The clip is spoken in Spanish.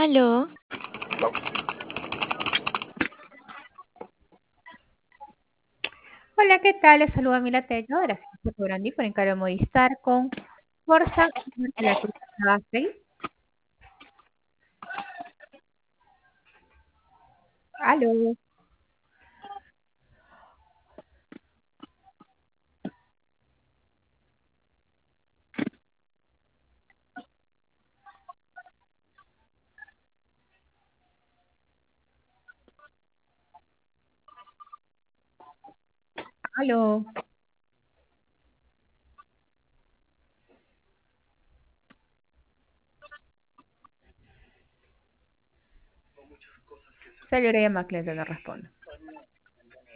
Aló, Hola, ¿qué tal? Les saluda Mila Tello de la agencia Cobrandi por encargo de Modistar con Forza de la Cruz Basel. Aló, aló. Salió la llamada, cliente no responde.